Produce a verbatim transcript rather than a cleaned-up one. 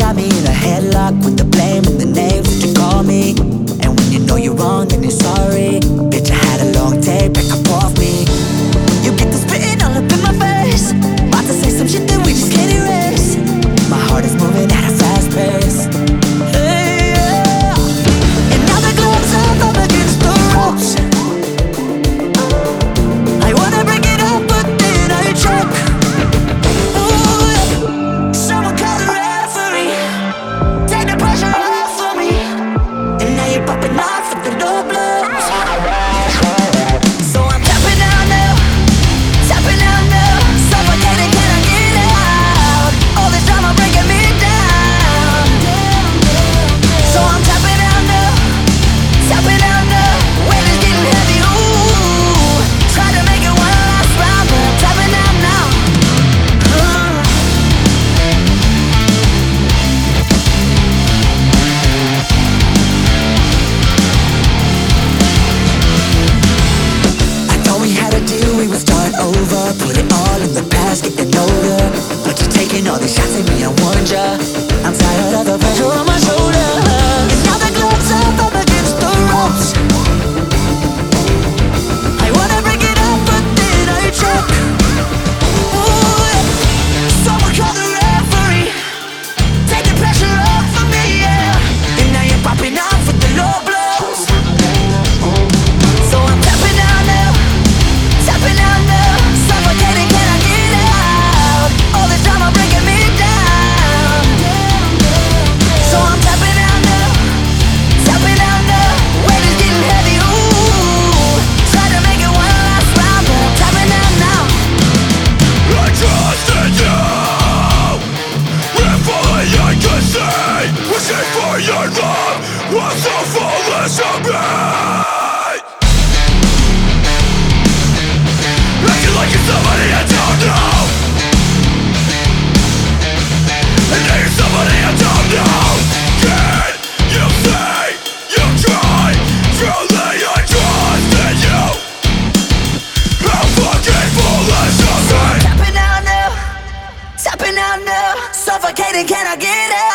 got me in a headlock with the blame and the names that you call me. And when you know you're wrong and you're sorry, bitch, I had a long day, back up off me. You get the spitting all up in my face, about to say some shit that we just can't erase. My heart is moving at a fast pace. Hey, yeah. And now the gloves up, up against the ropes. I wanna break it up, but then I choke. Ooh, yeah. Someone call the referee, take the pressure off of me. And now you're popping off with the low blows. So I'm tapping out now, tapping out now, suffocating, can I get out? All this drama breaking me down. So I'm tapping out now, tapping out now, weight is getting heavy, ooh. Try to make it one last round, but I'm tapping out now. uh. I thought we had a deal, we would start over, put it all in the past, getting older. But you're taking all these shots at me, I warned ya. I'm tired of the pressure on my shoulders. And now the gloves up, up against the ropes. I wanna break it up, but then I choke. Ooh, yeah. Someone call the referee, take the pressure off of me, yeah. And now you're popping off with the low blows. So I'm tapping out now, tapping out now, suffocating, can I get out? All this drama breaking me down. So I'm tapping out now, tapping out now, weight is getting heavy, ooh. Try to make it one last round, but I'm tapping out now. I trusted you, if only I could see, wishing for your love was so foolish of me. Acting like you're somebody I don't know, and now you're somebody I don't know. Can you see, you tried, truly I trusted you. How fucking foolish of me. Tapping out now, tapping out now, suffocating, can I get out?